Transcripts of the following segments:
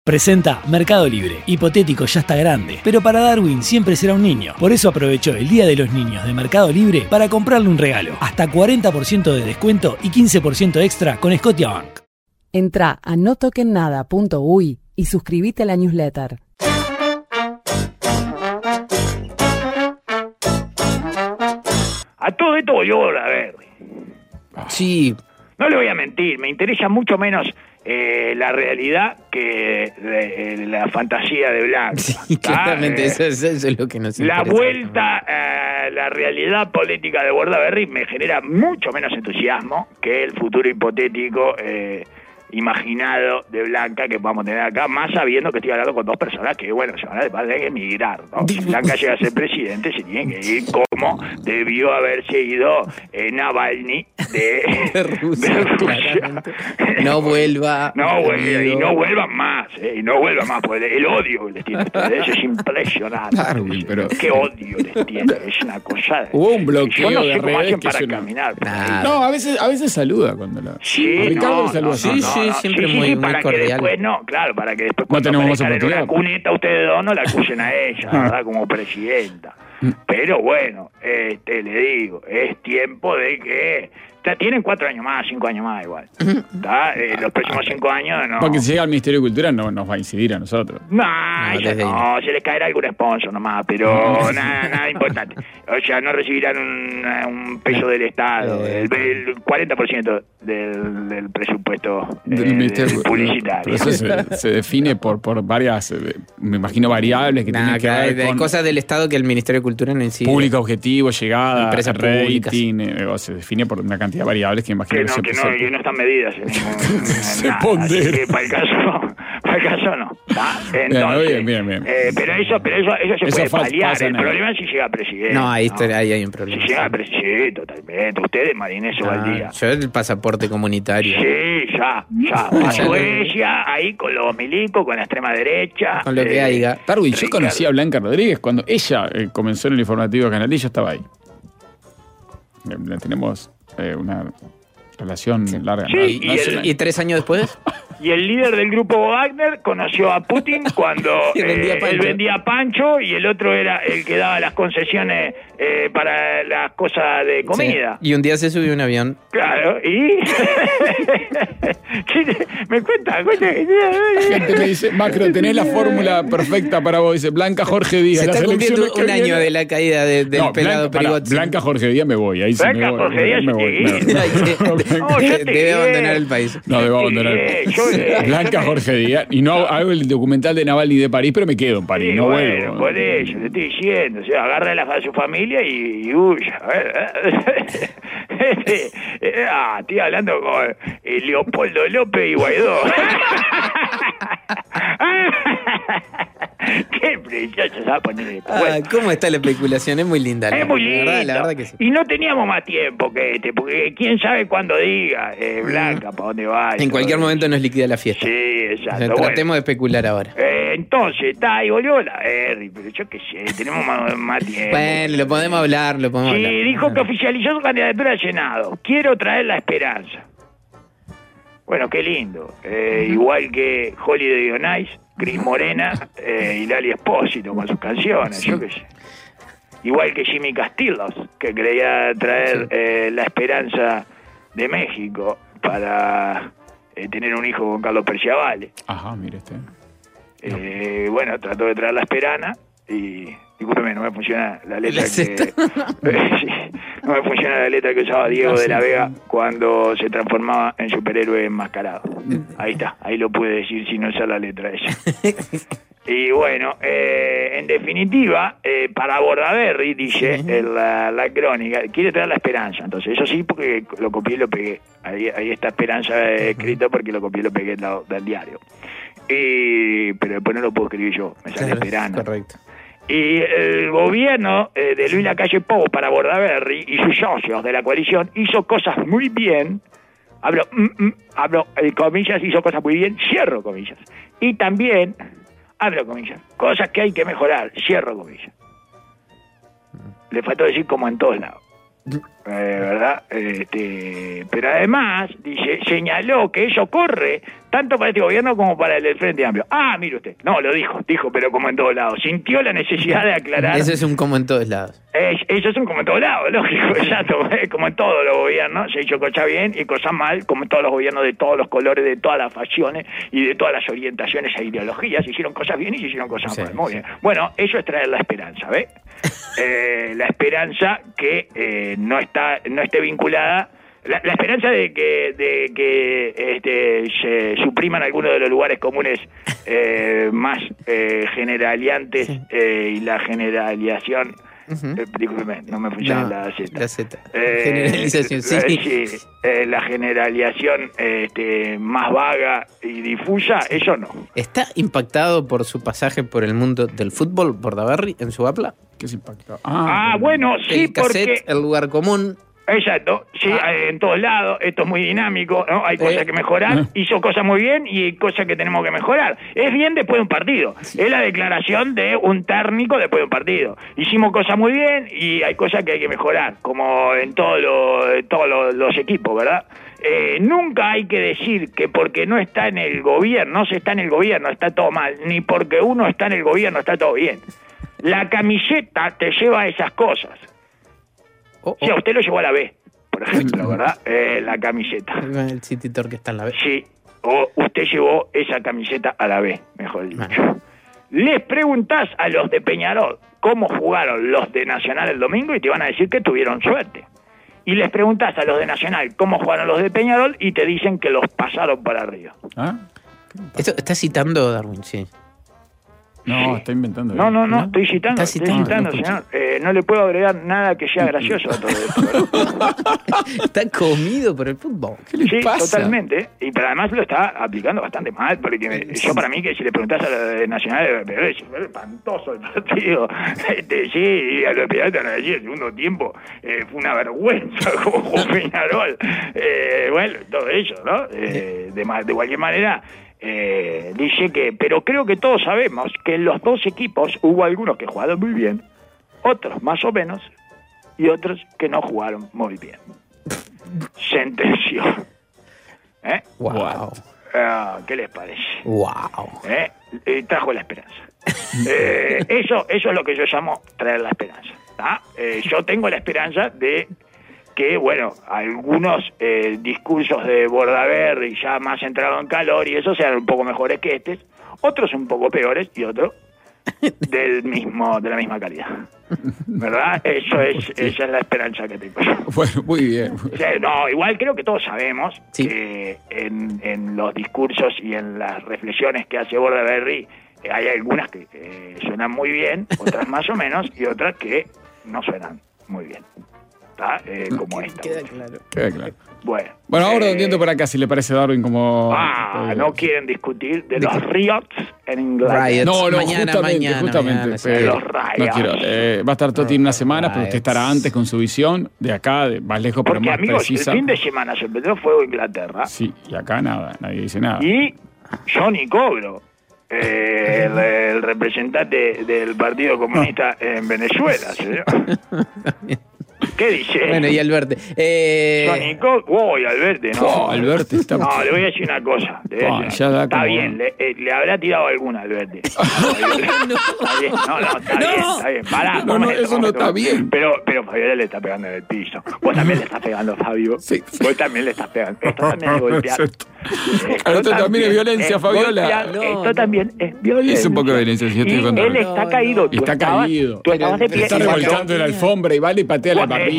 Presenta Mercado Libre. Hipotético ya está grande, pero para Darwin siempre será un niño. Por eso aprovechó el Día de los Niños de Mercado Libre para comprarle un regalo. Hasta 40% de descuento y 15% extra con Scotiabank. Entrá a notokennada.uy y suscríbete a la newsletter. A todo esto volvió Bordaberry. Sí. No le voy a mentir, me interesa mucho menos la realidad que la fantasía de Blanca. Sí, claramente, eso es lo que nos interesa. La vuelta a la realidad política de Bordaberry me genera mucho menos entusiasmo que el futuro hipotético imaginado de Blanca que vamos a tener acá, más sabiendo que estoy hablando con dos personas que, bueno, se van a tener que emigrar, ¿no? Si Blanca llega a ser presidente, se tiene que ir como debió haberse ido Navalny de Rusia. No vuelva. Y no vuelvan más, y no vuelvan más, porque el odio que les tiene a ustedes es impresionante. Darwin, pero... Qué odio les tiene, es una cosa... Hubo un bloqueo yo no sé de cómo redes hacen que para es una... caminar. No, a veces saluda cuando la... Sí, Ricardo lo saluda. Sí, siempre muy para cordial. que después para que después No tenemos más en oportunidad. una cuneta ustedes dos no la acusen a ella, ¿verdad? Como presidenta. Pero bueno, le digo, es tiempo de que... Tienen 4 años más, 5 años más igual. Los próximos 5 años no. Porque si llega al Ministerio de Cultura no nos va a incidir a nosotros. No, se les caerá algún sponsor nomás, pero nada importante. O sea, no recibirán un peso del Estado, el 40% del presupuesto del Ministerio publicitario. Pero eso se define por varias, me imagino, variables que tienen que ver con... cosas del Estado que el Ministerio de Cultura no incide. Público, objetivo, llegada, empresas rating, se define por una cantidad de variables que imagino que no están medidas en se nada, pondera. así que para el caso no. Entonces, bien. Pero eso se puede paliar. El problema es si llega presidente. No, ahí hay un problema. Si llega presidente, totalmente. Ustedes, Marinés Valdía. Yo el pasaporte comunitario. Sí, ya. A Suecia, ahí con los milicos, con la extrema derecha. Con lo que haya. Darwin, yo conocí a Blanca Rodríguez cuando ella comenzó en el informativo de Canal D, yo estaba ahí. Tenemos una relación larga. Sí, ¿Y 3 años después? Y el líder del grupo Wagner conoció a Putin cuando él vendía pancho y el otro era el que daba las concesiones para las cosas de comida. Sí. Y un día se subió un avión. Claro, y... me cuenta. La gente me dice, Macro, tenés la fórmula perfecta para vos. Dice, Blanca Jorge Díaz. Se está cumpliendo un año de la caída del pelado Perigotzi. Blanca Jorge Díaz me voy. Ahí Blanca Jorge Díaz me voy. Debe abandonar el país. No, debe abandonar el país. Blanca Jorge Díaz. Y no hago el documental de Navalny de París, pero me quedo en París. Sí, no bueno, vuelvo. Por eso, te estoy diciendo. O sea, agarra a su familia y huya. Estoy hablando con Leopoldo López y Guaidó. Qué precioso se va a poner. ¿Cómo está la especulación? Es muy linda. Es muy lindo. La verdad que sí. Y no teníamos más tiempo que porque quién sabe cuándo diga, Blanca, para dónde va. En cualquier momento nos liquida la fiesta. Sí, exacto. Tratemos de especular ahora. Entonces, está ahí, volvió la Berry, pero yo qué sé, tenemos más tiempo. Bueno, lo podemos hablar. Sí, dijo que oficializó su candidatura al Senado. Quiero traer la esperanza. Bueno, qué lindo. Igual que Holiday on Ice, Cris Morena y Lali Espósito con sus canciones, yo qué sé. Igual que Jimmy Castillos, que creía traer la esperanza de México para tener un hijo con Carlos Perciavale. Ajá, mire Bueno, trató de traer la esperana y... Discúlpeme, no me funciona la letra no me funciona la letra que usaba Diego de la Vega cuando se transformaba en superhéroe enmascarado. Ahí está, ahí lo pude decir sin usar la letra ella. Y bueno, en definitiva, para Bordaberry, dice la crónica, quiere traer la esperanza. Entonces, eso sí, porque lo copié y lo pegué. Ahí está esperanza escrito porque lo copié y lo pegué del diario. Pero después no lo puedo escribir yo, me sale esperanza. Correcto. Y el gobierno de Luis Lacalle Pou para Bordaberry y sus socios de la coalición hizo cosas muy bien. Hablo comillas, hizo cosas muy bien, cierro comillas. Y también, abro comillas, cosas que hay que mejorar, cierro comillas. Le faltó decir como en todos lados. ¿Verdad? Pero además, dice, señaló que eso ocurre tanto para este gobierno como para el del Frente Amplio. Ah, mire usted. No, lo dijo, pero como en todos lados. Sintió la necesidad de aclarar. Eso es un como en todos lados. Eso es un como en todos lados, lógico, exacto. Como en todos los gobiernos, se hizo cosas bien y cosas mal, como en todos los gobiernos de todos los colores, de todas las facciones y de todas las orientaciones e ideologías. Se hicieron cosas bien y se hicieron cosas mal. Muy bien. Bueno, eso es traer la esperanza, ¿ves? La esperanza que no esté vinculada. La esperanza de que se supriman algunos de los lugares comunes más generaliantes y la generalización. Discúlpeme, no me funciona la Z. La Z. Generalización, sí. La generalización más vaga y difusa, eso no. ¿Está impactado por su pasaje por el mundo del fútbol, Bordaberry, en su habla? ¿Qué es impactado? Bueno, sí, el cassette, porque... el lugar común. Exacto, sí, en todos lados, esto es muy dinámico, ¿no? Hay cosas que mejorar, hizo cosas muy bien y hay cosas que tenemos que mejorar. Es bien después de un partido, es la declaración de un técnico después de un partido. Hicimos cosas muy bien y hay cosas que hay que mejorar, como en todos los equipos, ¿verdad? Nunca hay que decir que porque no está en el gobierno, no se está en el gobierno, está todo mal, ni porque uno está en el gobierno está todo bien. La camiseta te lleva a esas cosas. Sí, a usted lo llevó a la B, por ejemplo, ¿verdad? La camiseta. El City Tour que está en la B. Sí, o usted llevó esa camiseta a la B, mejor dicho. Les preguntás a los de Peñarol cómo jugaron los de Nacional el domingo y te van a decir que tuvieron suerte. Y les preguntás a los de Nacional cómo jugaron los de Peñarol y te dicen que los pasaron para arriba. Esto está citando Darwin, sí. No, sí. Está inventando. No, estoy citando, señor. No le puedo agregar nada que sea gracioso a todo esto. Está comido por el fútbol. ¿Qué le pasa? Totalmente. Pero además lo está aplicando bastante mal, porque yo para mí que si le preguntás a los de Nacional, es espantoso el partido. Sí, y a los Piratas van a decir, el segundo tiempo fue una vergüenza como jugó Peñarol. Bueno, todo eso, ¿no? De cualquier manera... dice que, pero creo que todos sabemos que en los dos equipos hubo algunos que jugaron muy bien, otros más o menos, y otros que no jugaron muy bien. Sentenció. Wow. ¿Qué les parece? Wow. Trajo la esperanza. Eso es lo que yo llamo traer la esperanza. Yo tengo la esperanza de que, bueno, algunos discursos de Bordaberry ya más entrados en calor y eso sean un poco mejores que estos, otros un poco peores y otros de la misma calidad. ¿Verdad? Esa es la esperanza que tengo yo. Bueno, muy bien. No, igual creo que todos sabemos que en los discursos y en las reflexiones que hace Bordaberry hay algunas que suenan muy bien, otras más o menos y otras que no suenan muy bien. Como esta. Queda claro. Bueno, ahora un tiento por acá, si le parece, Darwin, como... no quieren discutir de los riots en inglés. Riots. No, mañana, justamente. Los riots. No quiero. Va a estar Totti en una semana, pero usted estará antes con su visión, de acá, más lejos, pero porque, más amigos, precisa. el fin de semana se empezó fuego Inglaterra. Sí, y acá nada, nadie dice nada. Y Johnny Cobro, el representante del Partido Comunista en Venezuela, señor. ¿Qué dice? Bueno, y Alberti. Alberti, no. Alberti está... No, le voy a decir una cosa. Está bien, le habrá tirado alguna, Alberti. Está bien. Pará, eso no está bien. Pero Fabiola le está pegando en el piso. Vos también le estás pegando, Fabio. Sí. Vos también le estás pegando. Esto también es golpear. Esto también es violencia, Fabiola. Esto también es violencia. Es un poco de violencia, si yo estoy contando. Él está caído. Está caído. Tú estabas de pie. Está revolcando en la alfombra y vale y patea la barriga.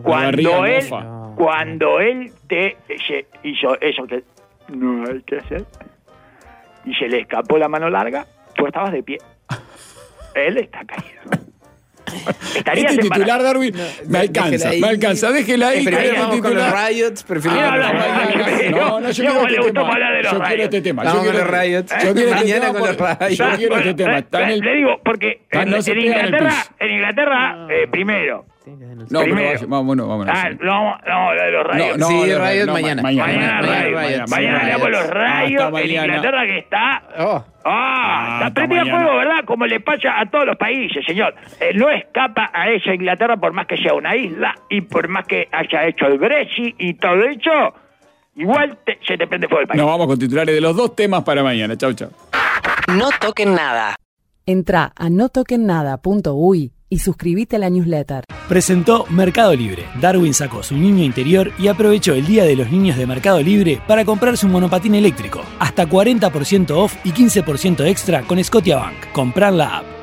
Cuando él te hizo eso que no hay que hacer y se le escapó la mano larga, tú estabas de pie. Él está caído. Este titular, Darwin, me alcanza, déjela ahí. Vamos con los riots, yo quiero este tema. Vamos con los riots. Mañana con los riots. Yo quiero este tema. Le digo, porque en Inglaterra, primero. No, pero vámonos. No, la de los rayos. Sí, rayos mañana. Mañana leamos los rayos en Inglaterra que está... está prendida a fuego, ¿verdad? Como le pasa a todos los países, señor. No escapa a eso Inglaterra por más que sea una isla y por más que haya hecho el Brexit y todo eso. igual se te prende fuego el país. Nos vamos con titulares de los 2 temas para mañana. Chau, chau. No toquen nada. Entrá a notokennada.uy y suscríbete a la newsletter. Presentó Mercado Libre. Darwin sacó su niño interior y aprovechó el Día de los Niños de Mercado Libre para comprarse un monopatín eléctrico. Hasta 40% off y 15% extra con Scotiabank. Comprar la app.